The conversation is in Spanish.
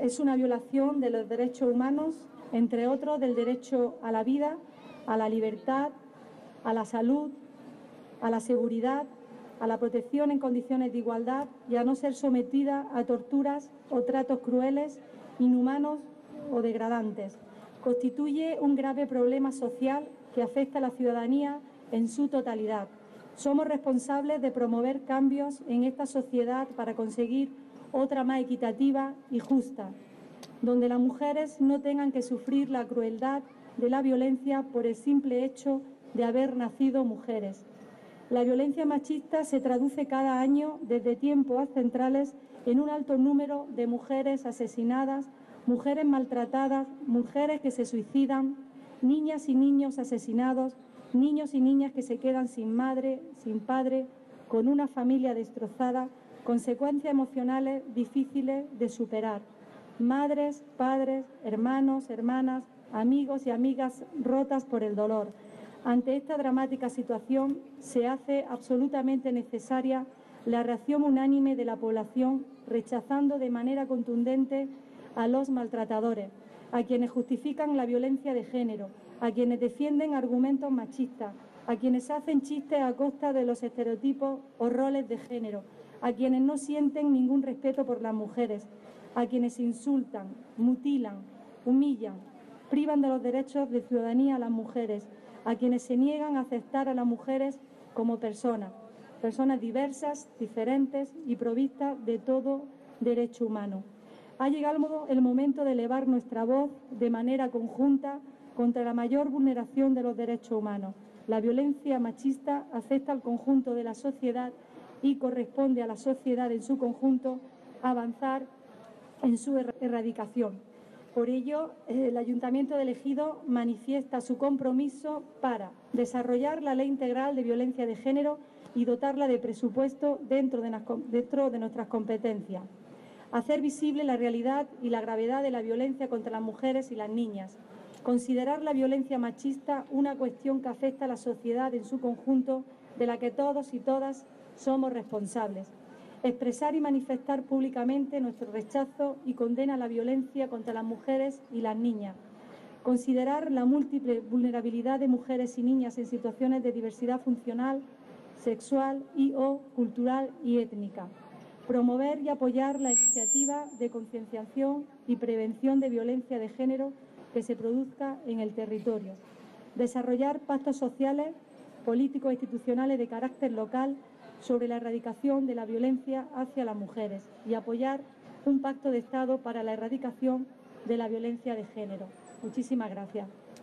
es una violación de los derechos humanos, entre otros del derecho a la vida, a la libertad, a la salud, a la seguridad, a la protección en condiciones de igualdad y a no ser sometida a torturas o tratos crueles, inhumanos o degradantes. Constituye un grave problema social que afecta a la ciudadanía en su totalidad. Somos responsables de promover cambios en esta sociedad para conseguir otra más equitativa y justa, donde las mujeres no tengan que sufrir la crueldad de la violencia por el simple hecho de haber nacido mujeres. La violencia machista se traduce cada año, desde tiempos ancestrales, en un alto número de mujeres asesinadas, mujeres maltratadas, mujeres que se suicidan, niñas y niños asesinados, niños y niñas que se quedan sin madre, sin padre, con una familia destrozada, consecuencias emocionales difíciles de superar, madres, padres, hermanos, hermanas, amigos y amigas rotas por el dolor. Ante esta dramática situación se hace absolutamente necesaria la reacción unánime de la población, rechazando de manera contundente a los maltratadores, a quienes justifican la violencia de género, a quienes defienden argumentos machistas, a quienes hacen chistes a costa de los estereotipos o roles de género, a quienes no sienten ningún respeto por las mujeres, a quienes insultan, mutilan, humillan, privan de los derechos de ciudadanía a las mujeres, a quienes se niegan a aceptar a las mujeres como personas diversas, diferentes y provistas de todo derecho humano. Ha llegado el momento de elevar nuestra voz de manera conjunta contra la mayor vulneración de los derechos humanos. La violencia machista afecta al conjunto de la sociedad y corresponde a la sociedad en su conjunto avanzar en su erradicación. Por ello, el Ayuntamiento de Ejido manifiesta su compromiso para desarrollar la Ley Integral de Violencia de Género y dotarla de presupuesto dentro de nuestras competencias. Hacer visible la realidad y la gravedad de la violencia contra las mujeres y las niñas. Considerar la violencia machista una cuestión que afecta a la sociedad en su conjunto, de la que todos y todas somos responsables. Expresar y manifestar públicamente nuestro rechazo y condena a la violencia contra las mujeres y las niñas. Considerar la múltiple vulnerabilidad de mujeres y niñas en situaciones de diversidad funcional, sexual o cultural y étnica. Promover y apoyar la iniciativa de concienciación y prevención de violencia de género que se produzca en el territorio. Desarrollar pactos sociales, políticos e institucionales de carácter local sobre la erradicación de la violencia hacia las mujeres y apoyar un pacto de Estado para la erradicación de la violencia de género. Muchísimas gracias.